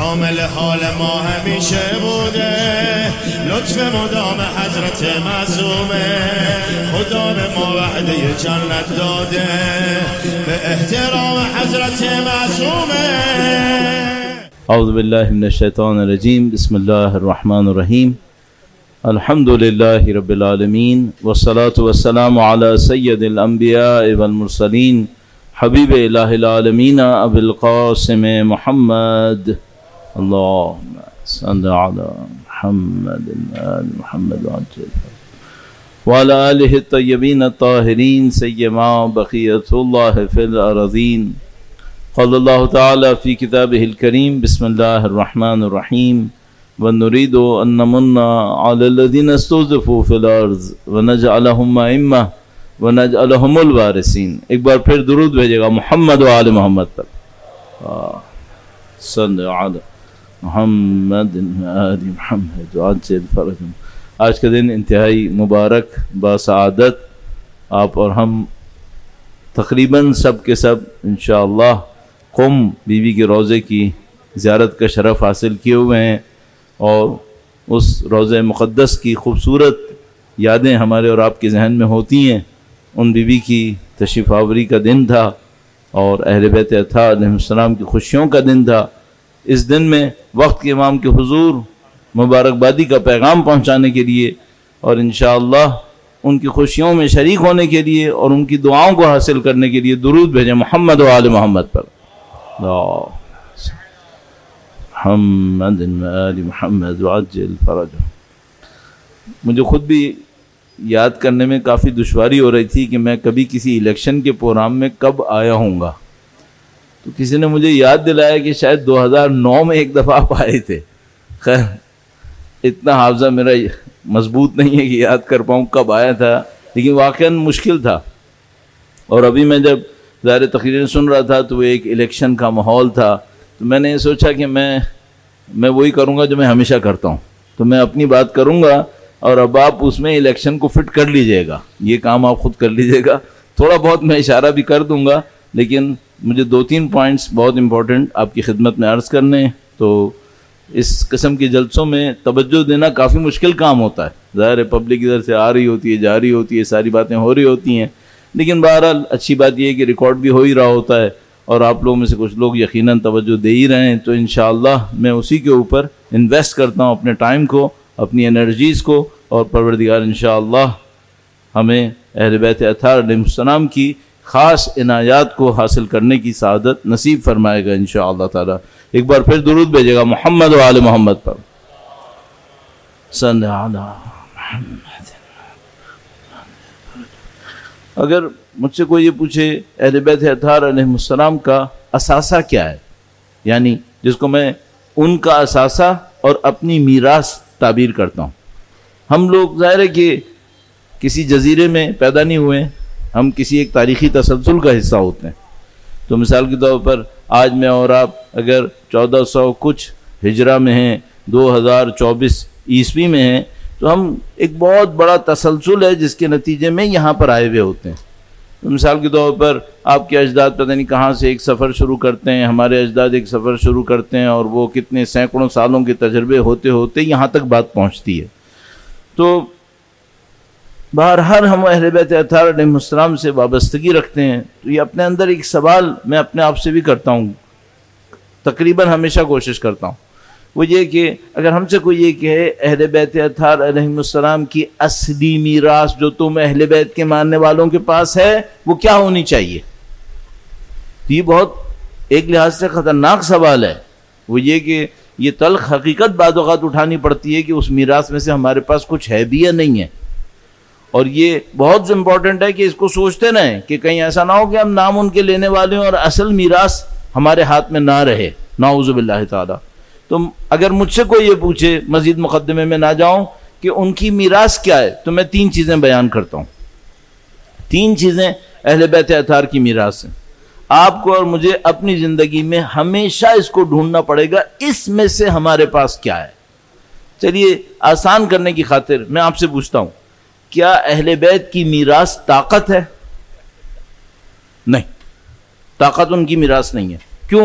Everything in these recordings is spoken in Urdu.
شامل حال ما همیشه بوده، لطف مدام حضرت معصومه، خدا به ما وعده جنت داده به احترام حضرت معصومه. اعوذ باللہ من الشیطان الرجیم، بسم اللہ الرحمن الرحیم، الحمد للہ رب العالمین، والصلاة والسلام علی سید الانبیاء والمرسلین، حبیب الہ العالمین ابی القاسم محمد، اللہم صل علی محمد آل محمد وعلی آلہ الطیبین الطاہرین سیما بقیۃ اللہ فی الارضین. قال اللہ تعالی فی کتابہ الکریم، بسم اللہ الرحمن الرحیم، وَنُرِيدُ أَن نَّمُنَّ عَلَى الَّذِينَ اسْتُضْعِفُوا فِي الْأَرْضِ وَنَجْعَلَهُمْ أَئِمَّةً وَنَجْعَلَهُمُ الْوَارِثِينَ. ایک بار پھر درود بھیجے گا محمد و آل محمد پر. صلی علی محمد آل محمد وعجل فرجهم. آج کا دن انتہائی مبارک باسعادت، آپ اور ہم تقریباً سب کے سب انشاءاللہ قم بی بی کے روضے کی زیارت کا شرف حاصل کیے ہوئے ہیں، اور اس روضہ مقدس کی خوبصورت یادیں ہمارے اور آپ کے ذہن میں ہوتی ہیں. ان بی بی کی تشریف آوری کا دن تھا اور اہل بیت اطہار علیہ السلام کی خوشیوں کا دن تھا. اس دن میں وقت کے امام کے حضور مبارکبادی کا پیغام پہنچانے کے لیے اور انشاءاللہ ان کی خوشیوں میں شریک ہونے کے لیے اور ان کی دعاؤں کو حاصل کرنے کے لیے درود بھیجیں محمد و آل محمد پر. محمد و آل محمد وعجل فرجهم. مجھے خود بھی یاد کرنے میں کافی دشواری ہو رہی تھی کہ میں کبھی کسی الیکشن کے پروگرام میں کب آیا ہوں گا. تو کسی نے مجھے یاد دلایا کہ شاید 2009 میں ایک دفعہ آپ آئے تھے. خیر اتنا حافظہ میرا مضبوط نہیں ہے کہ یاد کر پاؤں کب آیا تھا، لیکن واقعاً مشکل تھا. اور ابھی میں جب ظاہر تقریریں سن رہا تھا تو وہ ایک الیکشن کا ماحول تھا، تو میں نے یہ سوچا کہ میں وہی کروں گا جو میں ہمیشہ کرتا ہوں. تو میں اپنی بات کروں گا اور اب آپ اس میں الیکشن کو فٹ کر لیجئے گا. یہ کام آپ خود کر لیجئے گا. تھوڑا بہت میں اشارہ بھی کر دوں گا، لیکن مجھے 2-3 پوائنٹس بہت امپورٹنٹ آپ کی خدمت میں عرض کرنے ہیں. تو اس قسم کے جلسوں میں توجہ دینا کافی مشکل کام ہوتا ہے. ظاہر ہے پبلک ادھر سے آ رہی ہوتی ہے، جا رہی ہوتی ہے، ساری باتیں ہو رہی ہوتی ہیں، لیکن بہرحال اچھی بات یہ ہے کہ ریکارڈ بھی ہو ہی رہا ہوتا ہے اور آپ لوگوں میں سے کچھ لوگ یقیناً توجہ دے ہی رہے ہیں. تو انشاءاللہ میں اسی کے اوپر انویسٹ کرتا ہوں اپنے ٹائم کو، اپنی انرجیز کو، اور پروردگار انشاءاللہ ہمیں اہل بیت اطہار علیہ السلام کی خاص عنایات کو حاصل کرنے کی سعادت نصیب فرمائے گا انشاءاللہ تعالی. ایک بار پھر درود بھیجے گا محمد و آل محمد پر. صلی علی محمد. اگر مجھ سے کوئی یہ پوچھے اہل بیت اطہار علیہ السلام کا اثاثہ کیا ہے، یعنی جس کو میں ان کا اثاثہ اور اپنی میراث تعبیر کرتا ہوں. ہم لوگ ظاہر ہے کہ کسی جزیرے میں پیدا نہیں ہوئے، ہم کسی ایک تاریخی تسلسل کا حصہ ہوتے ہیں. تو مثال کے طور پر آج میں اور آپ اگر 1400 کچھ ہجرہ میں ہیں، 2024 عیسوی میں ہیں، تو ہم ایک بہت بڑا تسلسل ہے جس کے نتیجے میں یہاں پر آئے ہوئے ہوتے ہیں. تو مثال کے طور پر آپ کے اجداد پتہ نہیں کہاں سے ایک سفر شروع کرتے ہیں، ہمارے اجداد ایک سفر شروع کرتے ہیں، اور وہ کتنے سینکڑوں سالوں کے تجربے ہوتے ہوتے یہاں تک بات پہنچتی ہے. تو بہرحال ہم اہل بیت اطہار علیہ السلام سے وابستگی رکھتے ہیں. تو یہ اپنے اندر ایک سوال میں اپنے آپ سے بھی کرتا ہوں، تقریباً ہمیشہ کوشش کرتا ہوں، وہ یہ کہ اگر ہم سے کوئی یہ کہے اہل بیت اطہار علیہ السلام کی اصلی میراث جو تم اہل بیت کے ماننے والوں کے پاس ہے وہ کیا ہونی چاہیے، تو یہ بہت ایک لحاظ سے خطرناک سوال ہے. وہ یہ کہ یہ تلخ حقیقت بعض اوقات اٹھانی پڑتی ہے کہ اس میراث میں سے ہمارے پاس کچھ ہے بھی یا نہیں ہے. اور یہ بہت امپورٹنٹ ہے کہ اس کو سوچتے رہیں کہ کہیں ایسا نہ ہو کہ ہم نام ان کے لینے والے ہوں اور اصل میراث ہمارے ہاتھ میں نہ رہے، نعوذ باللہ تعالی. تو اگر مجھ سے کوئی یہ پوچھے، مزید مقدمے میں نہ جاؤں، کہ ان کی میراث کیا ہے، تو میں 3 چیزیں بیان کرتا ہوں. 3 چیزیں اہل بیت اطہار کی میراث ہیں. آپ کو اور مجھے اپنی زندگی میں ہمیشہ اس کو ڈھونڈنا پڑے گا، اس میں سے ہمارے پاس کیا ہے. چلیے آسان کرنے کی خاطر میں آپ سے پوچھتا ہوں، کیا اہل بیت کی میراث طاقت ہے؟ نہیں، طاقت ان کی میراث نہیں ہے. کیوں؟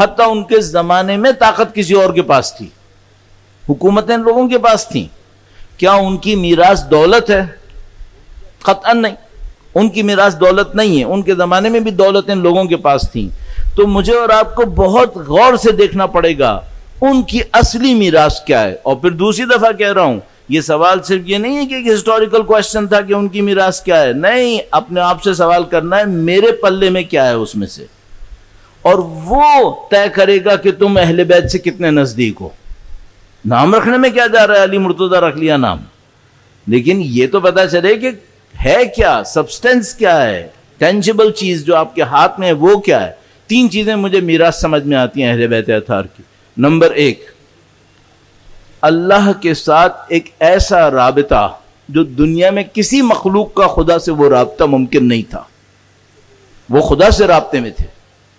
حتیٰ ان کے زمانے میں طاقت کسی اور کے پاس تھی، حکومتیں لوگوں کے پاس تھیں. کیا ان کی میراث دولت ہے؟ قطعا نہیں، ان کی میراث دولت نہیں ہے. ان کے زمانے میں بھی دولتیں لوگوں کے پاس تھیں. تو مجھے اور آپ کو بہت غور سے دیکھنا پڑے گا ان کی اصلی میراث کیا ہے. اور پھر دوسری دفعہ کہہ رہا ہوں، یہ سوال صرف یہ نہیں ہے کہ ایک ہسٹوریکل کوشچن تھا کہ ان کی میراث کیا ہے. نہیں، اپنے آپ سے سوال کرنا ہے میرے پلے میں کیا ہے اس میں سے، اور وہ طے کرے گا کہ تم اہل بیت سے کتنے نزدیک ہو. نام رکھنے میں کیا جا رہا ہے، علی مرتضیٰ رکھ لیا نام، لیکن یہ تو پتا چلے کہ ہے کیا، سبسٹنس کیا ہے، ٹینجیبل چیز جو آپ کے ہاتھ میں ہے وہ کیا ہے. 3 چیزیں مجھے میراث سمجھ میں آتی ہیں اہل بیت اطہار کی. نمبر 1، اللہ کے ساتھ ایک ایسا رابطہ جو دنیا میں کسی مخلوق کا خدا سے وہ رابطہ ممکن نہیں تھا. وہ خدا سے رابطے میں تھے،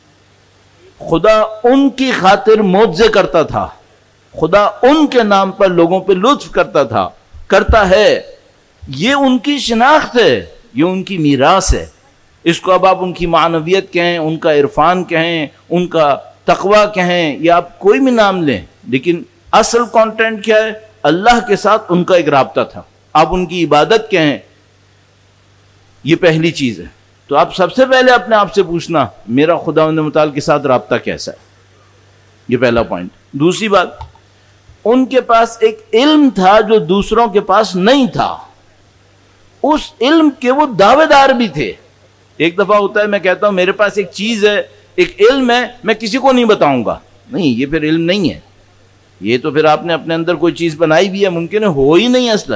خدا ان کی خاطر معجزے کرتا تھا، خدا ان کے نام پر لوگوں پہ لطف کرتا تھا، کرتا ہے. یہ ان کی شناخت ہے، یہ ان کی میراث ہے. اس کو اب آپ ان کی معنویت کہیں، ان کا عرفان کہیں، ان کا تقویٰ کہیں، یا آپ کوئی بھی نام لیں، لیکن اصل کانٹینٹ کیا ہے؟ اللہ کے ساتھ ان کا ایک رابطہ تھا. آپ ان کی عبادت کہیں، یہ پہلی چیز ہے. تو آپ سب سے پہلے اپنے آپ سے پوچھنا میرا خداوند متعال کے ساتھ رابطہ کیسا ہے. یہ پہلا پوائنٹ. دوسری بات، ان کے پاس ایک علم تھا جو دوسروں کے پاس نہیں تھا. اس علم کے وہ دعوے دار بھی تھے. ایک دفعہ ہوتا ہے میں کہتا ہوں میرے پاس ایک چیز ہے، ایک علم ہے، میں کسی کو نہیں بتاؤں گا. نہیں، یہ پھر علم نہیں ہے، یہ تو پھر آپ نے اپنے اندر کوئی چیز بنائی بھی ہے، ممکن ہے ہو ہی نہیں اصلا.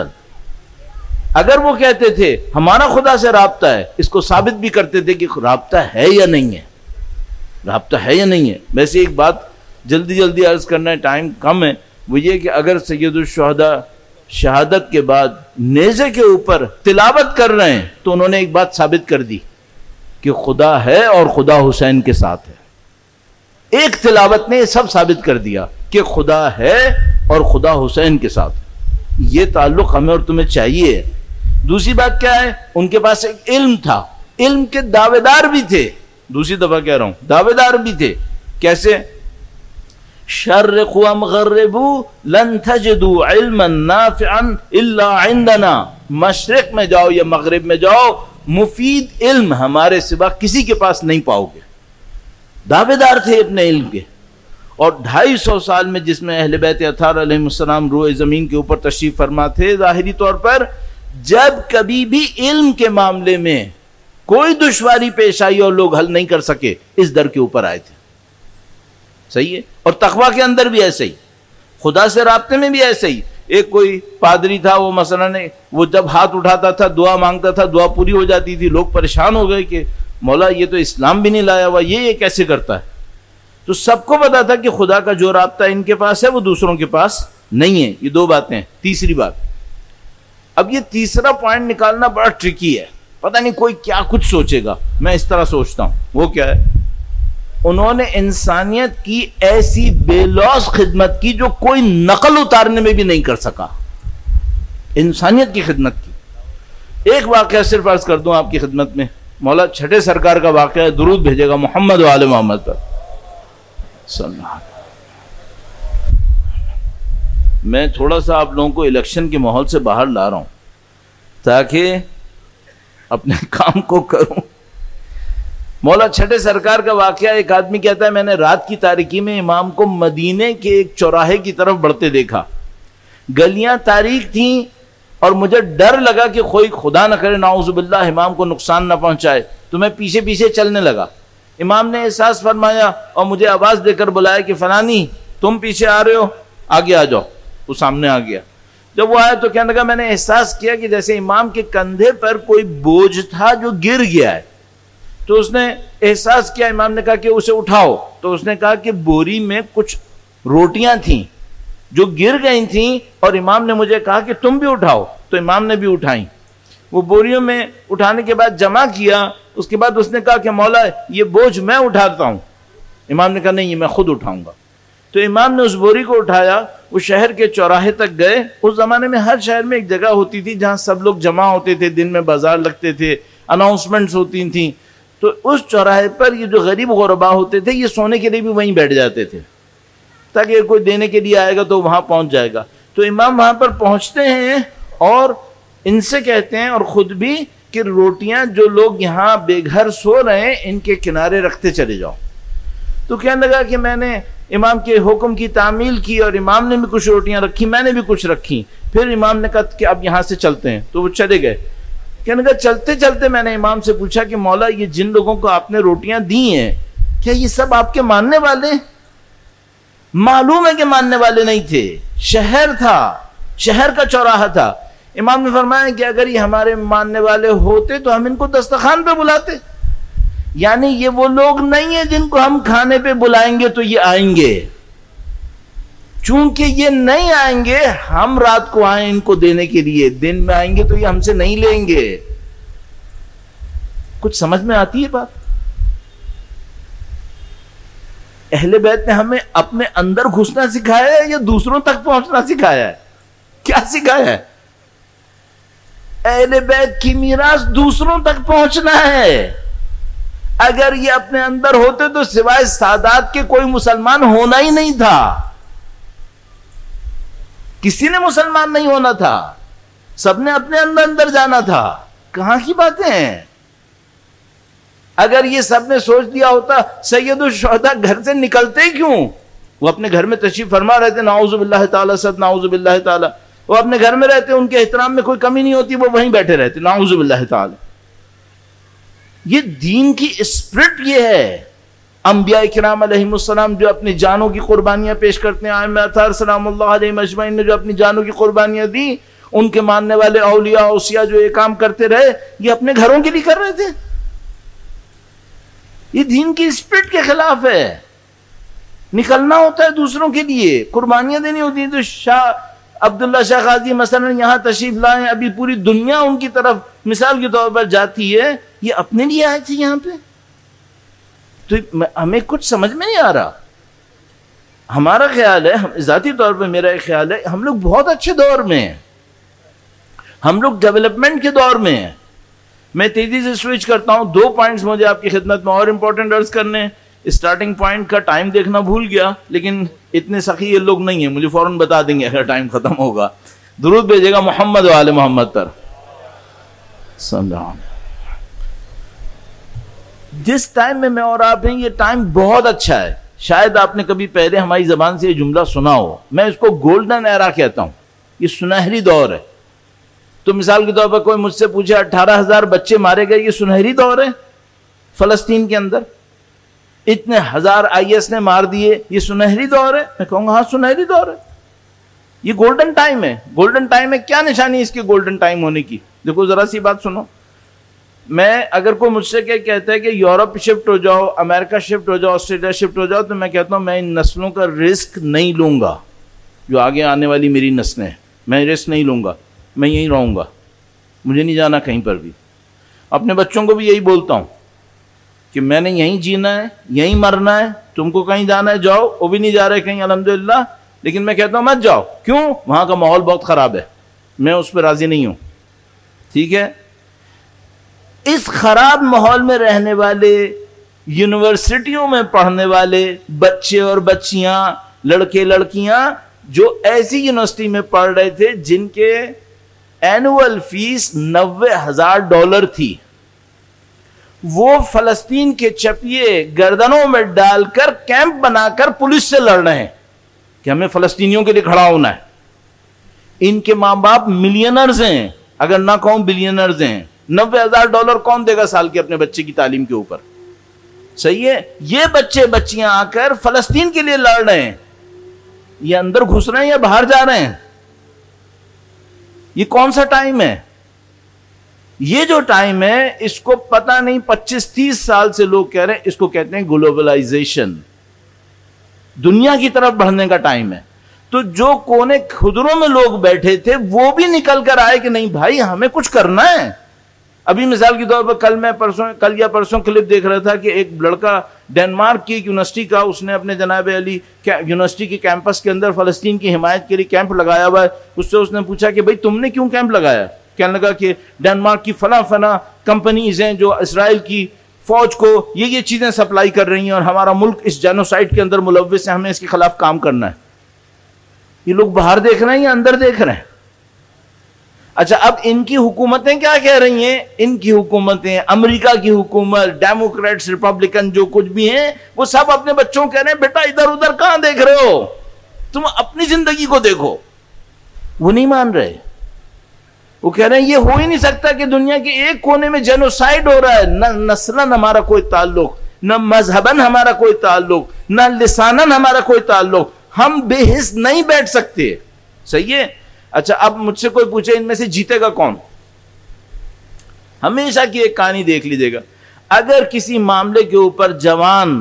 اگر وہ کہتے تھے ہمارا خدا سے رابطہ ہے، اس کو ثابت بھی کرتے تھے کہ رابطہ ہے یا نہیں ہے، رابطہ ہے یا نہیں ہے. ویسے ایک بات جلدی عرض کرنا ہے، ٹائم کم ہے، وہ یہ کہ اگر سید الشہداء شہادت کے بعد نیزے کے اوپر تلاوت کر رہے ہیں تو انہوں نے ایک بات ثابت کر دی کہ خدا ہے اور خدا حسین کے ساتھ ہے. ایک تلاوت نے یہ سب ثابت کر دیا کہ خدا ہے اور خدا حسین کے ساتھ. یہ تعلق ہمیں اور تمہیں چاہیے. دوسری بات کیا ہے؟ ان کے پاس ایک علم تھا، علم کے دعوے دار بھی تھے. دوسری دفعہ کہہ رہا ہوں، دعوے دار بھی تھے. کیسے؟ شرقوا مغربوا لن تجدوا علما نافعا الا عندنا. مشرق میں جاؤ یا مغرب میں جاؤ، مفید علم ہمارے سوا کسی کے پاس نہیں پاؤ گے. دعوے دار تھے اپنے علم کے. اور 250 سال میں جس میں اہل بیت اطہار علیہ السلام روئے زمین کے اوپر تشریف فرما تھے، ظاہری طور پر جب کبھی بھی علم کے معاملے میں کوئی دشواری پیش آئی اور لوگ حل نہیں کر سکے، اس در کے اوپر آئے تھے. صحیح ہے. اور تقویٰ کے اندر بھی ایسے ہی، خدا سے رابطے میں بھی ایسے ہی. ایک کوئی پادری تھا، وہ مثلا وہ جب ہاتھ اٹھاتا تھا، دعا مانگتا تھا، دعا پوری ہو جاتی تھی. لوگ پریشان ہو گئے کہ مولا یہ تو اسلام بھی نہیں لایا ہوا، یہ کیسے کرتا ہے. تو سب کو پتا تھا کہ خدا کا جو رابطہ ان کے پاس ہے وہ دوسروں کے پاس نہیں ہے. یہ 2 باتیں. تیسری بات، اب یہ تیسرا پوائنٹ نکالنا بڑا ٹرکی ہے. پتہ نہیں کوئی کیا کچھ سوچے گا، میں اس طرح سوچتا ہوں. وہ کیا ہے؟ انہوں نے انسانیت کی ایسی بے لوث خدمت کی جو کوئی نقل اتارنے میں بھی نہیں کر سکا. انسانیت کی خدمت کی. ایک واقعہ صرف عرض کر دوں آپ کی خدمت میں. مولا چھٹے سرکار کا واقعہ ہے، درود بھیجے گا محمد و آل محمد پر صلی اللہ علیہ وسلم. میں تھوڑا سا آپ لوگوں کو الیکشن کے ماحول سے باہر لا رہا ہوں تاکہ اپنے کام کو کروں. مولا چھٹے سرکار کا واقعہ، ایک آدمی کہتا ہے میں نے رات کی تاریکی میں امام کو مدینے کے ایک چوراہے کی طرف بڑھتے دیکھا. گلیاں تاریک تھیں اور مجھے ڈر لگا کہ کوئی خدا نہ کرے نعوذ باللہ امام کو نقصان نہ پہنچائے، تو میں پیچھے پیچھے چلنے لگا. امام نے احساس فرمایا اور مجھے آواز دے کر بلایا کہ فلانی تم پیچھے آ رہے ہو، آگے آ جاؤ. وہ سامنے آ گیا. جب وہ آیا تو کہنے لگا میں نے احساس کیا کہ جیسے امام کے کندھے پر کوئی بوجھ تھا جو گر گیا ہے. تو اس نے احساس کیا، امام نے کہا کہ اسے اٹھاؤ. تو اس نے کہا کہ بوری میں کچھ روٹیاں تھیں جو گر گئی تھیں اور امام نے مجھے کہا کہ تم بھی اٹھاؤ. تو امام نے بھی اٹھائیں. وہ بوریوں میں اٹھانے کے بعد جمع کیا. اس کے بعد اس نے کہا کہ مولا یہ بوجھ میں اٹھاتا ہوں. امام نے کہا نہیں، یہ میں خود اٹھاؤں گا. تو امام نے اس بوری کو اٹھایا. وہ شہر کے چوراہے تک گئے. اس زمانے میں ہر شہر میں ایک جگہ ہوتی تھی جہاں سب لوگ جمع ہوتے تھے، دن میں بازار لگتے تھے، اناؤنسمنٹس ہوتی تھیں. تو اس چوراہے پر یہ جو غریب غربا ہوتے تھے یہ سونے کے لیے بھی وہیں بیٹھ جاتے تھے تاکہ کوئی دینے کے لیے آئے گا تو وہاں پہنچ جائے گا. تو امام وہاں پر پہنچتے ہیں اور ان سے کہتے ہیں اور خود بھی کہ روٹیاں جو لوگ یہاں بے گھر سو رہے ہیں ان کے کنارے رکھتے چلے جاؤ. تو کہنے لگا کہ میں نے امام کے حکم کی تعمیل کی اور امام نے بھی کچھ روٹیاں رکھی, میں نے بھی کچھ رکھی. پھر امام نے کہا کہ اب یہاں سے چلتے ہیں, تو وہ چلے گئے. کہنے لگا چلتے چلتے میں نے امام سے پوچھا کہ مولا یہ جن لوگوں کو آپ نے روٹیاں دی ہیں کیا یہ سب آپ کے ماننے والے؟ معلوم ہے کہ ماننے والے نہیں تھے, شہر تھا, شہر کا چوراہا تھا. امام نے فرمایا کہ اگر یہ ہمارے ماننے والے ہوتے تو ہم ان کو دسترخوان پہ بلاتے. یعنی یہ وہ لوگ نہیں ہیں جن کو ہم کھانے پہ بلائیں گے تو یہ آئیں گے. چونکہ یہ نہیں آئیں گے, ہم رات کو آئیں ان کو دینے کے لیے, دن میں آئیں گے تو یہ ہم سے نہیں لیں گے. کچھ سمجھ میں آتی ہے بات؟ اہل بیت نے ہمیں اپنے اندر گھسنا سکھایا ہے یا دوسروں تک پہنچنا سکھایا ہے؟ کیا سکھایا ہے؟ اہل بیت کی میراث دوسروں تک پہنچنا ہے. اگر یہ اپنے اندر ہوتے تو سوائے سادات کے کوئی مسلمان ہونا ہی نہیں تھا, کسی نے مسلمان نہیں ہونا تھا, سب نے اپنے اندر جانا تھا. کہاں کی باتیں ہیں؟ اگر یہ سب نے سوچ دیا ہوتا سید الشہداء گھر سے نکلتے کیوں؟ وہ اپنے گھر میں تشریف فرما رہتے, نعوذ باللہ تعالی صد نعوذ باللہ تعالی, وہ اپنے گھر میں رہتے, ان کے احترام میں کوئی کمی نہیں ہوتی, وہ وہیں بیٹھے رہتے, نعوذ باللہ تعالی. یہ دین کی اسپرٹ یہ ہے. انبیاء کرام علیہم السلام جو اپنی جانوں کی قربانیاں پیش کرتے ہیں, ائمہ اطہار سلام اللہ علیہم اجمعین نے جو اپنی جانوں کی قربانیاں دی, ان کے ماننے والے اولیاء اوصیاء جو یہ کام کرتے رہے, یہ اپنے گھروں کے لیے کر رہے تھے. یہ دین کی اسپرٹ کے خلاف ہے. نکلنا ہوتا ہے دوسروں کے لیے, قربانیاں دینی ہوتی ہیں. تو شاہ عبداللہ شاہ غازی مثلا یہاں تشریف لائیں, ابھی پوری دنیا ان کی طرف مثال کے طور پر جاتی ہے, یہ اپنے لیے آئے تھے یہاں پہ. تو ہمیں کچھ سمجھ میں نہیں آ رہا. ہمارا خیال ہے, ذاتی طور پہ میرا ایک خیال ہے, ہم لوگ بہت اچھے دور میں ہیں, ہم لوگ ڈیولپمنٹ کے دور میں ہیں. میں تیزی سے سوئچ کرتا ہوں, 2 پوائنٹس مجھے آپ کی خدمت میں اور امپورٹنٹ عرض کرنے. اسٹارٹنگ پوائنٹ کا ٹائم دیکھنا بھول گیا, لیکن اتنے سخی یہ لوگ نہیں ہیں, مجھے فوراً بتا دیں گے اگر ٹائم ختم ہوگا. درود بھیجے گا محمد و آل محمد پر. جس ٹائم میں اور آپ ہیں, یہ ٹائم بہت اچھا ہے. شاید آپ نے کبھی پہلے ہماری زبان سے یہ جملہ سنا ہو, میں اس کو گولڈن ایرا کہتا ہوں. یہ سنہری دور ہے. تو مثال کے طور پر کوئی مجھ سے پوچھے 18,000 بچے مارے گئے, یہ سنہری دور ہے فلسطین کے اندر, اتنے ہزار IS نے مار دیے, یہ سنہری دور ہے؟ میں کہوں گا ہاں سنہری دور ہے, یہ گولڈن ٹائم ہے. گولڈن ٹائم ہے, کیا نشانی اس کے گولڈن ٹائم ہونے کی؟ دیکھو ذرا سی بات سنو. میں اگر کوئی مجھ سے کہتا ہے کہ یورپ شفٹ ہو جاؤ, امریکہ شفٹ ہو جاؤ, آسٹریلیا شفٹ ہو جاؤ, تو میں کہتا ہوں میں ان نسلوں کا رسک نہیں لوں گا. جو آگے آنے والی میری نسلیں, میں رسک نہیں لوں گا, میں یہیں رہوں گا, مجھے نہیں جانا کہیں پر بھی. اپنے بچوں کو بھی یہی بولتا ہوں کہ میں نے یہیں جینا ہے, یہیں مرنا ہے, تم کو کہیں جانا ہے جاؤ. وہ بھی نہیں جا رہے کہیں الحمدللہ, لیکن میں کہتا ہوں مت جاؤ. کیوں؟ وہاں کا ماحول بہت خراب ہے, میں اس پہ راضی نہیں ہوں. ٹھیک ہے, اس خراب ماحول میں رہنے والے, یونیورسٹیوں میں پڑھنے والے بچے اور بچیاں, لڑکے لڑکیاں جو ایسی یونیورسٹی میں پڑھ رہے تھے جن کے اینول فیس $90,000 تھی, وہ فلسطین کے چپیے گردنوں میں ڈال کر کیمپ بنا کر پولیس سے لڑ رہے ہیں کہ ہمیں فلسطینیوں کے لیے کھڑا ہونا ہے. ان کے ماں باپ ملینرز ہیں, اگر نہ کہوں بلینرز ہیں. $90,000 کون دے گا سال کے اپنے بچے کی تعلیم کے اوپر؟ صحیح ہے. یہ بچے بچیاں آ کر فلسطین کے لیے لڑ رہے ہیں. یہ اندر گھس رہے ہیں یا باہر جا رہے ہیں؟ یہ کون سا ٹائم ہے؟ یہ جو ٹائم ہے اس کو پتہ نہیں 25-30 سال سے لوگ کہہ رہے ہیں, اس کو کہتے ہیں گلوبلائزیشن. دنیا کی طرف بڑھنے کا ٹائم ہے. تو جو کونے خدروں میں لوگ بیٹھے تھے وہ بھی نکل کر آئے کہ نہیں بھائی ہمیں کچھ کرنا ہے. ابھی مثال کے طور پر کل یا پرسوں کلپ دیکھ رہا تھا کہ ایک لڑکا ڈنمارک کی ایک یونیورسٹی کا, اس نے اپنے جناب علی یونیورسٹی کے کیمپس کے اندر فلسطین کی حمایت کے لیے کیمپ لگایا ہوا ہے. اس سے اس نے پوچھا کہ بھائی تم نے کیوں کیمپ لگایا؟ کہنے لگا کہ ڈنمارک کی فلاں کمپنیز ہیں جو اسرائیل کی فوج کو یہ چیزیں سپلائی کر رہی ہیں اور ہمارا ملک اس جینوسائڈ کے اندر ملوث ہے, ہمیں اس کے خلاف کام کرنا ہے. یہ لوگ باہر دیکھ رہے ہیں یا اندر دیکھ رہے ہیں؟ اچھا, اب ان کی حکومتیں کیا کہہ رہی ہیں؟ ان کی حکومتیں, امریکہ کی حکومت, ڈیموکریٹس, ریپبلکن, جو کچھ بھی ہیں, وہ سب اپنے بچوں کو کہہ رہے ہیں بیٹا ادھر ادھر کہاں دیکھ رہے ہو, تم اپنی زندگی کو دیکھو. وہ نہیں مان رہے. وہ کہہ رہے ہیں یہ ہو ہی نہیں سکتا کہ دنیا کے ایک کونے میں جینوسائیڈ ہو رہا ہے. نہ نسلاً ہمارا کوئی تعلق, نہ مذہباً ہمارا کوئی تعلق, نہ لساناً ہمارا کوئی تعلق, ہم بے حس نہیں بیٹھ سکتے. صحیح ہے. اچھا, اب مجھ سے کوئی پوچھے ان میں سے جیتے گا کون؟ ہمیشہ کی ایک کہانی دیکھ لیجیے گا, اگر کسی معاملے کے اوپر جوان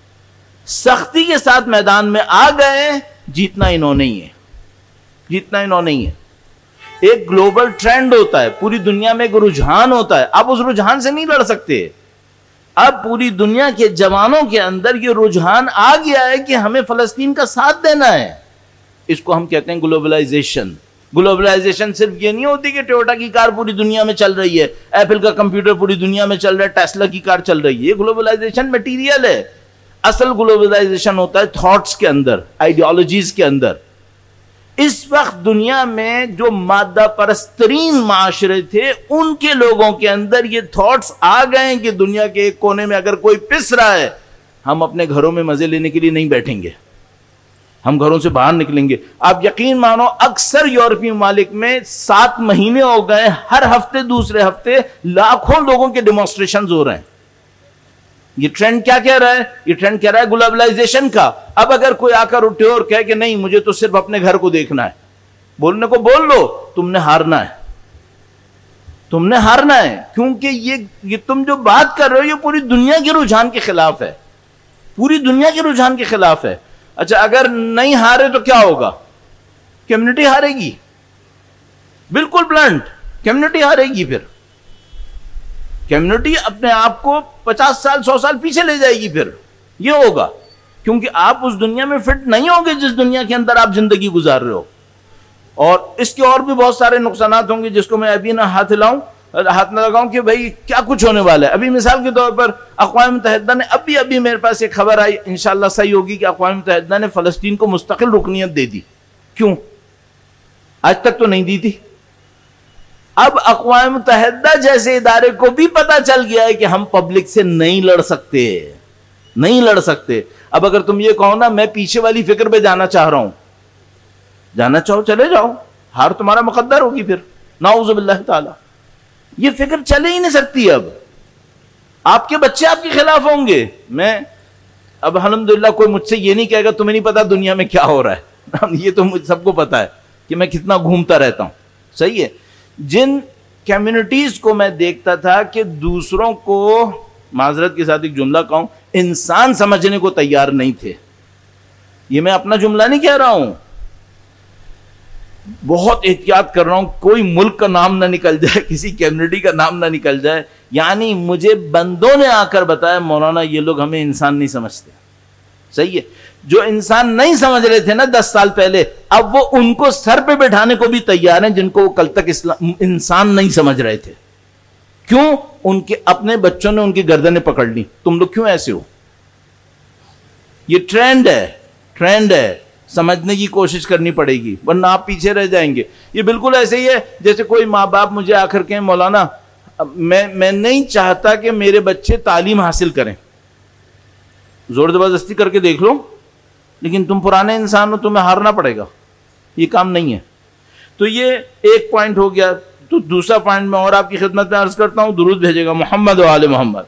سختی کے ساتھ میدان میں آ گئے, جیتنا انہوں نہیں ہے, جیتنا انہوں نہیں ہے. ایک گلوبل ٹرینڈ ہوتا ہے, پوری دنیا میں ایک رجحان ہوتا ہے, آپ اس رجحان سے نہیں لڑ سکتے. اب پوری دنیا کے جوانوں کے اندر یہ رجحان آ گیا ہے کہ ہمیں فلسطین کا ساتھ دینا ہے. اس کو ہم کہتے ہیں گلوبلائزیشن. گلوبلائزیشن صرف یہ نہیں ہوتی کہ ٹویوٹا کی کار پوری دنیا میں چل رہی ہے, ایپل کا کمپیوٹر پوری دنیا میں چل رہا ہے, ٹیسلا کی کار چل رہی ہے. یہ گلوبلائزیشن میٹیریل ہے. اصل گلوبلائزیشن ہوتا ہے تھاٹس کے اندر, آئیڈیالوجیز کے اندر. اس وقت دنیا میں جو مادہ پرسترین معاشرے تھے, ان کے لوگوں کے اندر یہ تھاٹس آ گئے ہیں کہ دنیا کے ایک کونے میں اگر کوئی پس رہا ہے, ہم اپنے گھروں میں مزے لینے کے لیے نہیں بیٹھیں گے, ہم گھروں سے باہر نکلیں گے. آپ یقین مانو اکثر یورپی ممالک میں 7 مہینے ہو گئے, ہر ہفتے دوسرے ہفتے لاکھوں لوگوں کے ڈیمونسٹریشنز ہو رہے ہیں. یہ ٹرینڈ کیا کہہ رہا ہے؟ یہ ٹرینڈ کہہ رہا ہے گلوبلائزیشن کا. اب اگر کوئی آ کر اٹھے اور کہے کہ نہیں مجھے تو صرف اپنے گھر کو دیکھنا ہے, بولنے کو بول لو, تم نے ہارنا ہے, تم نے ہارنا ہے. کیونکہ یہ تم جو بات کر رہے ہو یہ پوری دنیا کے رجحان کے خلاف ہے, پوری دنیا کے رجحان کے خلاف ہے. اچھا, اگر نہیں ہارے تو کیا ہوگا؟ کمیونٹی ہارے گی. بالکل بلنٹ, کمیونٹی ہارے گی. پھر کمیونٹی اپنے آپ کو 50 سال 100 سال پیچھے لے جائے گی. پھر یہ ہوگا کیونکہ آپ اس دنیا میں فٹ نہیں ہوں گے جس دنیا کے اندر آپ زندگی گزار رہے ہو. اور اس کے اور بھی بہت سارے نقصانات ہوں گے جس کو میں ابھی نہ ہاتھ نہ لگاؤں کہ بھائی کیا کچھ ہونے والا ہے. ابھی مثال کے طور پر اقوام متحدہ نے ابھی میرے پاس ایک خبر آئی, انشاءاللہ صحیح ہوگی, کہ اقوام متحدہ نے فلسطین کو مستقل رکنیت دے دی. کیوں؟ آج تک تو نہیں دی تھی. اب اقوام متحدہ جیسے ادارے کو بھی پتا چل گیا ہے کہ ہم پبلک سے نہیں لڑ سکتے, نہیں لڑ سکتے. اب اگر تم یہ کہو نا میں پیچھے والی فکر پہ جانا چاہ رہا ہوں, جانا چاہو چلے جاؤ, ہار تمہارا مقدر ہوگی. پھر نعوذ باللہ تعالی یہ فکر چلے ہی نہیں سکتی. اب آپ کے بچے آپ کے خلاف ہوں گے. میں اب الحمدللہ کوئی مجھ سے یہ نہیں کہے گا تمہیں نہیں پتا دنیا میں کیا ہو رہا ہے. یہ تو مجھ سب کو پتا ہے کہ میں کتنا گھومتا رہتا ہوں. صحیح ہے. جن کمیونٹیز کو میں دیکھتا تھا کہ دوسروں کو, معذرت کے ساتھ ایک جملہ کہوں, انسان سمجھنے کو تیار نہیں تھے. یہ میں اپنا جملہ نہیں کہہ رہا ہوں, بہت احتیاط کر رہا ہوں کوئی ملک کا نام نہ نکل جائے, کسی کمیونٹی کا نام نہ نکل جائے. یعنی مجھے بندوں نے آ کر بتایا مولانا یہ لوگ ہمیں انسان نہیں سمجھتے. صحیح ہے. جو انسان نہیں سمجھ رہے تھے نا 10 سال پہلے, اب وہ ان کو سر پہ بٹھانے کو بھی تیار ہیں جن کو وہ کل تک انسان نہیں سمجھ رہے تھے. کیوں؟ ان کے اپنے بچوں نے ان کی گردنیں پکڑ لی. تم لوگ کیوں ایسے ہو؟ یہ ٹرینڈ ہے, ٹرینڈ ہے. سمجھنے کی کوشش کرنی پڑے گی ورنہ آپ پیچھے رہ جائیں گے. یہ بالکل ایسے ہی ہے جیسے کوئی ماں باپ مجھے آ کر کہیں مولانا میں نہیں چاہتا کہ میرے بچے تعلیم حاصل کریں, زور زبردستی کر کے دیکھ لو, لیکن تم پرانے انسان ہو, تمہیں ہارنا پڑے گا, یہ کام نہیں ہے. تو یہ ایک پوائنٹ ہو گیا. تو دوسرا پوائنٹ میں اور آپ کی خدمت میں عرض کرتا ہوں, درود بھیجے گا محمد و آل محمد.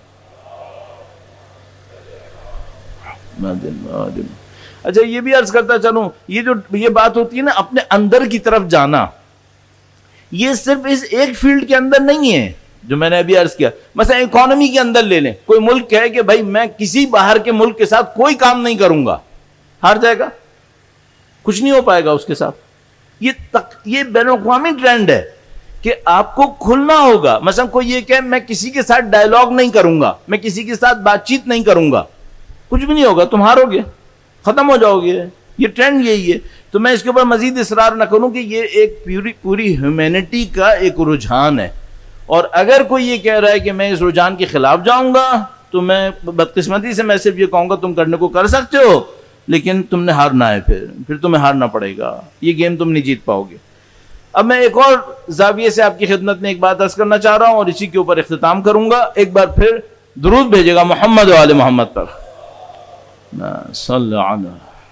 اچھا یہ بھی عرض کرتا چلوں, یہ بات ہوتی ہے نا اپنے اندر کی طرف جانا, یہ صرف اس ایک فیلڈ کے اندر نہیں ہے جو میں نے ابھی عرض کیا. مثلا اکانومی کے اندر لے لیں, کوئی ملک کہے کہ بھائی میں کسی باہر کے ملک کے ساتھ کوئی کام نہیں کروں گا, ہار جائے گا, کچھ نہیں ہو پائے گا اس کے ساتھ. یہ بین الاقوامی ٹرینڈ ہے کہ آپ کو کھلنا ہوگا. مثلا کوئی یہ کہ میں کسی کے ساتھ ڈائیلاگ نہیں کروں گا, میں کسی کے ساتھ بات چیت نہیں کروں گا, کچھ بھی نہیں ہوگا, تم ہارو گے, ختم ہو جاؤ گے. یہ ٹرینڈ یہی ہے. تو میں اس کے اوپر مزید اصرار نہ کروں کہ یہ ایک پوری ہیومینٹی کا ایک رجحان ہے. اور اگر کوئی یہ کہہ رہا ہے کہ میں اس رجحان کے خلاف جاؤں گا تو میں بدقسمتی سے میں صرف یہ کہوں گا تم کرنے کو کر سکتے ہو، لیکن تم نے ہارنا ہے، پھر تمہیں ہارنا پڑے گا، یہ گیم تم نہیں جیت پاؤ گے۔ اب میں ایک اور زاویے سے آپ کی خدمت میں ایک بات عرض کرنا چاہ رہا ہوں اور اسی کے اوپر اختتام کروں گا۔ ایک بار پھر درود بھیجے گا محمد و آل محمد پر۔ صلی اللہ۔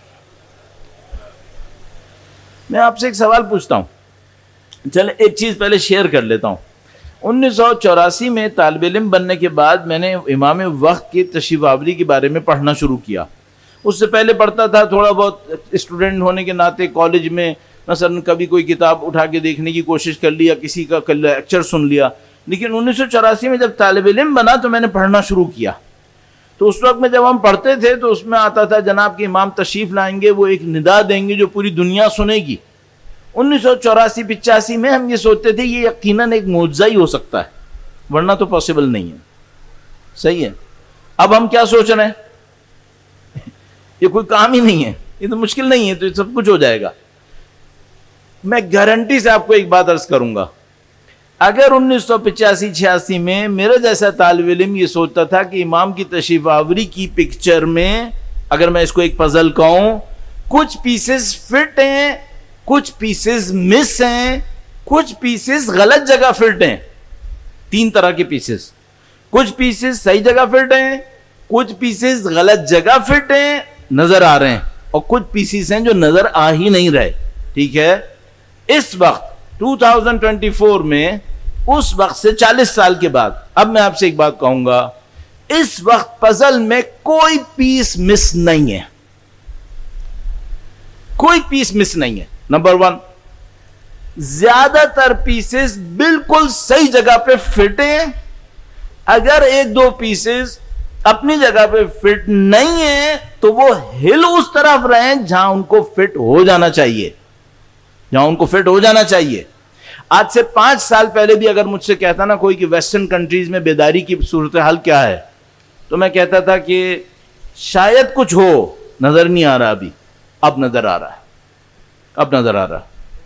میں آپ سے ایک سوال پوچھتا ہوں، چلے ایک چیز پہلے شیئر کر لیتا ہوں۔ 1984 میں طالب علم بننے کے بعد میں نے امام وقت کی تشریف آوری کے بارے میں پڑھنا شروع کیا۔ اس سے پہلے پڑھتا تھا تھوڑا بہت، اسٹوڈنٹ ہونے کے ناطے کالج میں مثلا کبھی کوئی کتاب اٹھا کے دیکھنے کی کوشش کر لیا، کسی کا لیکچر سن لیا، لیکن 1984 میں جب طالب علم بنا تو میں نے پڑھنا شروع کیا۔ تو اس وقت میں جب ہم پڑھتے تھے تو اس میں آتا تھا جناب کہ امام تشریف لائیں گے، وہ ایک ندا دیں گے جو پوری دنیا سنے گی۔ 1984-85 میں ہم یہ سوچتے تھے یہ یقیناً ایک معجزہ ہی ہو سکتا ہے، ورنہ تو پاسبل نہیں ہے۔ صحیح ہے؟ اب ہم کیا سوچ رہے ہیں؟ یہ کوئی کام ہی نہیں ہے، یہ تو مشکل نہیں ہے، تو یہ سب کچھ ہو جائے گا۔ میں گارنٹی سے آپ کو ایک بات عرض کروں گا، اگر 1985-86 میں میرا جیسا طالب علم یہ سوچتا تھا کہ امام کی تشریف آوری کی پکچر میں، اگر میں اس کو ایک پزل کہوں، کچھ پیسز فٹ ہیں، کچھ پیسز مس ہیں، کچھ پیسز غلط جگہ فٹ ہیں، 3 طرح کے پیسز، کچھ پیسز صحیح جگہ فٹ ہیں، کچھ پیسز غلط جگہ فٹ ہیں نظر آ رہے ہیں، اور کچھ پیسز ہیں جو نظر آ ہی نہیں رہے۔ ٹھیک ہے؟ اس وقت 2024 میں، اس وقت سے 40 سال کے بعد، اب میں آپ سے ایک بات کہوں گا، اس وقت پزل میں کوئی پیس مس نہیں ہے، کوئی پیس مس نہیں ہے۔ نمبر 1، زیادہ تر پیسز بالکل صحیح جگہ پہ فٹ ہیں۔ اگر 1-2 پیسز اپنی جگہ پہ فٹ نہیں ہیں تو وہ ہل اس طرف رہیں جہاں ان کو فٹ ہو جانا چاہیے، جہاں ان کو فٹ ہو جانا چاہیے۔ آج سے 5 سال پہلے بھی اگر مجھ سے کہتا نا کوئی کہ ویسٹرن کنٹریز میں بیداری کی صورتحال کیا ہے، تو میں کہتا تھا کہ شاید کچھ ہو، نظر نہیں آ رہا ابھی، اب نظر آ رہا ہے، اب نظر آ رہا۔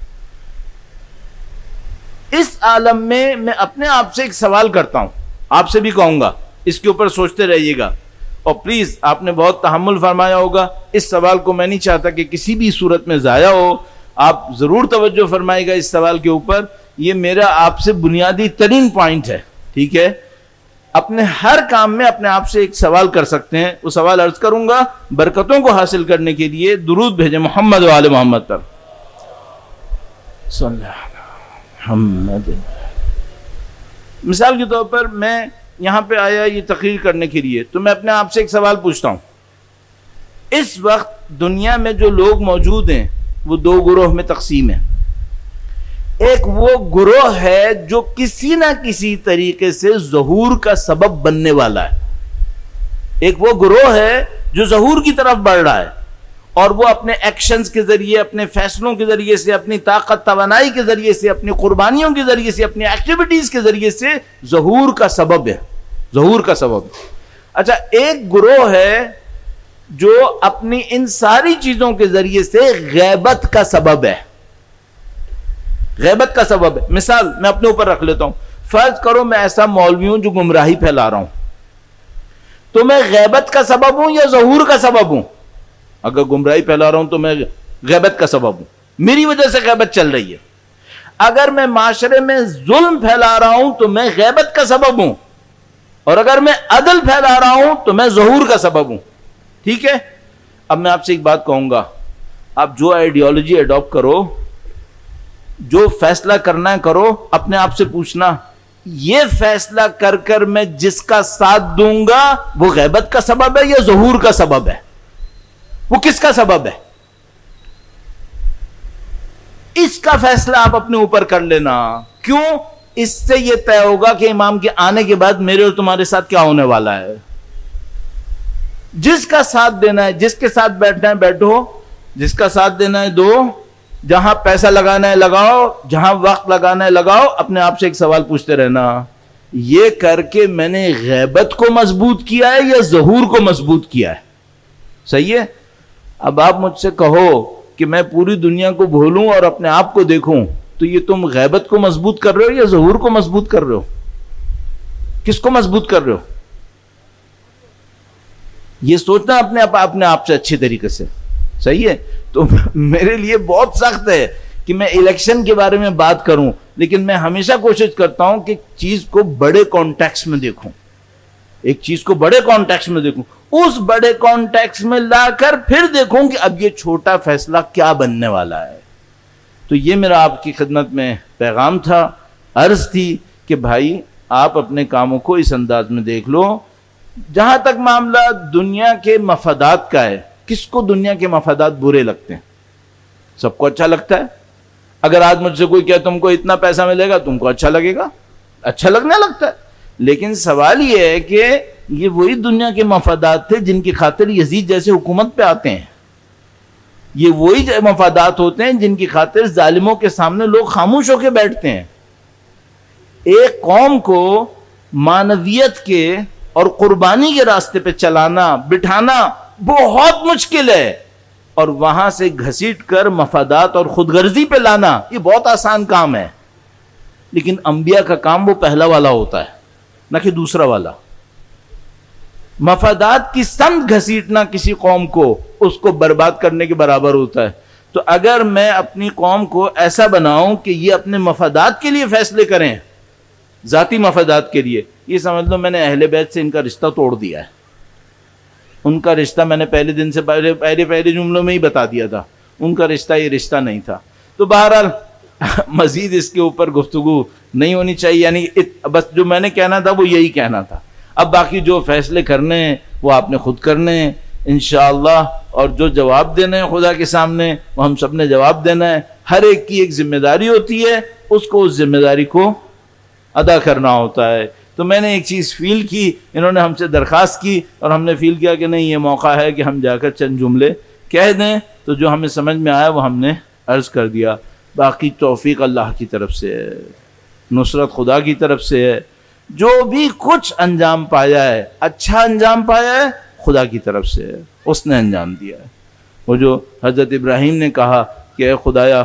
اس عالم میں میں اپنے آپ سے ایک سوال کرتا ہوں، آپ سے بھی کہوں گا، اس کے اوپر سوچتے رہیے گا، اور پلیز آپ نے بہت تحمل فرمایا ہوگا، اس سوال کو میں نہیں چاہتا کہ کسی بھی صورت میں ضائع ہو، آپ ضرور توجہ فرمائے گا اس سوال کے اوپر۔ یہ میرا آپ سے بنیادی ترین پوائنٹ ہے، ٹھیک ہے؟ اپنے ہر کام میں اپنے آپ سے ایک سوال کر سکتے ہیں، وہ سوال عرض کروں گا۔ برکتوں کو حاصل کرنے کے لیے درود بھیجیں محمد و آل محمد پر۔ صلی اللہ علیہ محمد۔ مثال کے طور پر میں یہاں پہ آیا یہ تقریر کرنے کے لیے، تو میں اپنے آپ سے ایک سوال پوچھتا ہوں، اس وقت دنیا میں جو لوگ موجود ہیں وہ 2 گروہ میں تقسیم ہیں۔ ایک وہ گروہ ہے جو کسی نہ کسی طریقے سے ظہور کا سبب بننے والا ہے، ایک وہ گروہ ہے جو ظہور کی طرف بڑھ رہا ہے، اور وہ اپنے ایکشنز کے ذریعے، اپنے فیصلوں کے ذریعے سے، اپنی طاقت توانائی کے ذریعے سے، اپنی قربانیوں کے ذریعے سے، اپنی ایکٹیویٹیز کے ذریعے سے ظہور کا سبب ہے، ظہور کا سبب۔ اچھا، ایک گروہ ہے جو اپنی ان ساری چیزوں کے ذریعے سے غیبت کا سبب ہے، غیبت کا سبب ہے۔ مثال میں اپنے اوپر رکھ لیتا ہوں، فرض کرو میں ایسا مولوی ہوں جو گمراہی پھیلا رہا ہوں، تو میں غیبت کا سبب ہوں یا ظہور کا سبب ہوں؟ اگر گمراہی پھیلا رہا ہوں تو میں غیبت کا سبب ہوں، میری وجہ سے غیبت چل رہی ہے۔ اگر میں معاشرے میں ظلم پھیلا رہا ہوں تو میں غیبت کا سبب ہوں، اور اگر میں عدل پھیلا رہا ہوں تو میں ظہور کا سبب ہوں۔ ٹھیک ہے؟ اب میں آپ سے ایک بات کہوں گا، آپ جو آئیڈیالوجی اڈاپٹ کرو، جو فیصلہ کرنا ہے کرو، اپنے آپ سے پوچھنا یہ فیصلہ کر کر میں جس کا ساتھ دوں گا وہ غیبت کا سبب ہے یا ظہور کا سبب ہے؟ وہ کس کا سبب ہے؟ اس کا فیصلہ آپ اپنے اوپر کر لینا۔ کیوں؟ اس سے یہ طے ہوگا کہ امام کے آنے کے بعد میرے اور تمہارے ساتھ کیا ہونے والا ہے۔ جس کا ساتھ دینا ہے، جس کے ساتھ بیٹھنا ہے بیٹھو، جس کا ساتھ دینا ہے دو، جہاں پیسہ لگانا ہے لگاؤ، جہاں وقت لگانا ہے لگاؤ۔ اپنے آپ سے ایک سوال پوچھتے رہنا، یہ کر کے میں نے غیبت کو مضبوط کیا ہے یا ظہور کو مضبوط کیا ہے؟ صحیح ہے؟ اب آپ مجھ سے کہو کہ میں پوری دنیا کو بھولوں اور اپنے آپ کو دیکھوں، تو یہ تم غیبت کو مضبوط کر رہے ہو یا ظہور کو مضبوط کر رہے ہو؟ کس کو مضبوط کر رہے ہو؟ یہ سوچنا اپنے آپ سے اچھے طریقے سے، صحیح ہے؟ تو میرے لیے بہت سخت ہے کہ میں الیکشن کے بارے میں بات کروں، لیکن میں ہمیشہ کوشش کرتا ہوں کہ چیز کو بڑے کانٹیکس میں دیکھوں، ایک چیز کو بڑے کانٹیکس میں دیکھوں، اس بڑے کانٹیکس میں لا کر پھر دیکھوں کہ اب یہ چھوٹا فیصلہ کیا بننے والا ہے۔ تو یہ میرا آپ کی خدمت میں پیغام تھا، عرض تھی کہ بھائی آپ اپنے کاموں کو اس انداز میں دیکھ لو۔ جہاں تک معاملہ دنیا کے مفادات کا ہے، کس کو دنیا کے مفادات برے لگتے ہیں؟ سب کو اچھا لگتا ہے۔ اگر آج مجھ سے کوئی کہ تم کو اتنا پیسہ ملے گا، تم کو اچھا لگے گا، اچھا لگنے لگتا ہے۔ لیکن سوال یہ ہے کہ یہ وہی دنیا کے مفادات تھے جن کی خاطر یزید جیسے حکومت پہ آتے ہیں، یہ وہی مفادات ہوتے ہیں جن کی خاطر ظالموں کے سامنے لوگ خاموش ہو کے بیٹھتے ہیں۔ ایک قوم کو معنویت کے اور قربانی کے راستے پہ چلانا بٹھانا بہت مشکل ہے، اور وہاں سے گھسیٹ کر مفادات اور خود غرضی پہ لانا یہ بہت آسان کام ہے۔ لیکن انبیاء کا کام وہ پہلا والا ہوتا ہے، نہ کہ دوسرا والا۔ مفادات کی سمت گھسیٹنا کسی قوم کو اس کو برباد کرنے کے برابر ہوتا ہے۔ تو اگر میں اپنی قوم کو ایسا بناؤں کہ یہ اپنے مفادات کے لیے فیصلے کریں، ذاتی مفادات کے لیے، یہ سمجھ لو میں نے اہل بیت سے ان کا رشتہ توڑ دیا ہے۔ ان کا رشتہ میں نے پہلے دن سے پہلے جملوں میں ہی بتا دیا تھا، ان کا رشتہ یہ رشتہ نہیں تھا۔ تو بہرحال مزید اس کے اوپر گفتگو نہیں ہونی چاہیے، یعنی بس جو میں نے کہنا تھا وہ یہی کہنا تھا۔ اب باقی جو فیصلے کرنے ہیں وہ آپ نے خود کرنے ہیں انشاءاللہ، اور جو جواب دینے ہیں خدا کے سامنے وہ ہم سب نے جواب دینا ہے۔ ہر ایک کی ایک ذمہ داری ہوتی ہے، اس کو اس ذمہ داری کو ادا کرنا ہوتا ہے۔ تو میں نے ایک چیز فیل کی، انہوں نے ہم سے درخواست کی اور ہم نے فیل کیا کہ نہیں، یہ موقع ہے کہ ہم جا کر چند جملے کہہ دیں۔ تو جو ہمیں سمجھ میں آیا وہ ہم نے عرض کر دیا۔ باقی توفیق اللہ کی طرف سے ہے، نصرت خدا کی طرف سے ہے۔ جو بھی کچھ انجام پایا ہے، اچھا انجام پایا ہے، خدا کی طرف سے ہے، اس نے انجام دیا ہے۔ وہ جو حضرت ابراہیم نے کہا کہ اے خدایا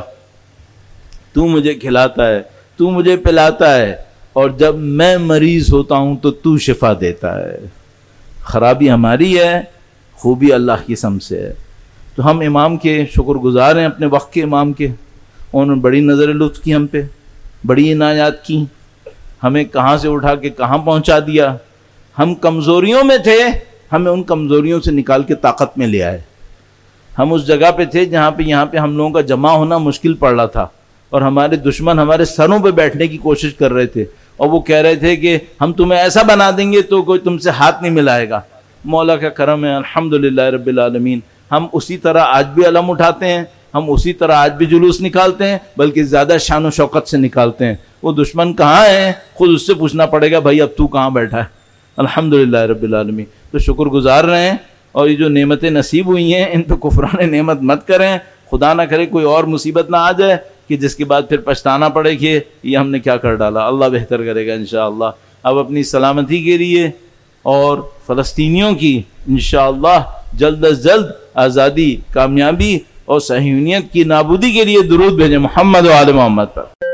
تو مجھے کھلاتا ہے، تو مجھے پلاتا ہے، اور جب میں مریض ہوتا ہوں تو تو شفا دیتا ہے۔ خرابی ہماری ہے، خوبی اللہ کی سمت سے ہے۔ تو ہم امام کے شکر گزار ہیں، اپنے وقت کے امام کے۔ انہوں نے بڑی نظر لطف کی ہم پہ، بڑی عنایات کی، ہمیں کہاں سے اٹھا کے کہاں پہنچا دیا۔ ہم کمزوریوں میں تھے، ہمیں ان کمزوریوں سے نکال کے طاقت میں لے آئے۔ ہم اس جگہ پہ تھے جہاں پہ یہاں پہ ہم لوگوں کا جمع ہونا مشکل پڑ رہا تھا، اور ہمارے دشمن ہمارے سروں پہ بیٹھنے کی کوشش کر رہے تھے، اور وہ کہہ رہے تھے کہ ہم تمہیں ایسا بنا دیں گے تو کوئی تم سے ہاتھ نہیں ملائے گا۔ مولا کا کرم ہے، الحمدللہ رب العالمین، ہم اسی طرح آج بھی علم اٹھاتے ہیں، ہم اسی طرح آج بھی جلوس نکالتے ہیں، بلکہ زیادہ شان و شوقت سے نکالتے ہیں۔ وہ دشمن کہاں ہے خود اس سے پوچھنا پڑے گا، بھائی اب تو کہاں بیٹھا ہے۔ الحمدللہ رب العالمین۔ تو شکر گزار رہے ہیں، اور یہ جو نعمتیں نصیب ہوئی ہیں ان پہ کفران نعمت مت کریں۔ خدا نہ کرے کوئی اور مصیبت نہ آ جائے کہ جس کے بعد پھر پچھتانا پڑے کہ یہ ہم نے کیا کر ڈالا۔ اللہ بہتر کرے گا انشاءاللہ۔ اب اپنی سلامتی کے لیے اور فلسطینیوں کی انشاءاللہ جلد از جلد آزادی، کامیابی اور صہیونیت کی نابودی کے لیے درود بھیجیں محمد و آل محمد پر۔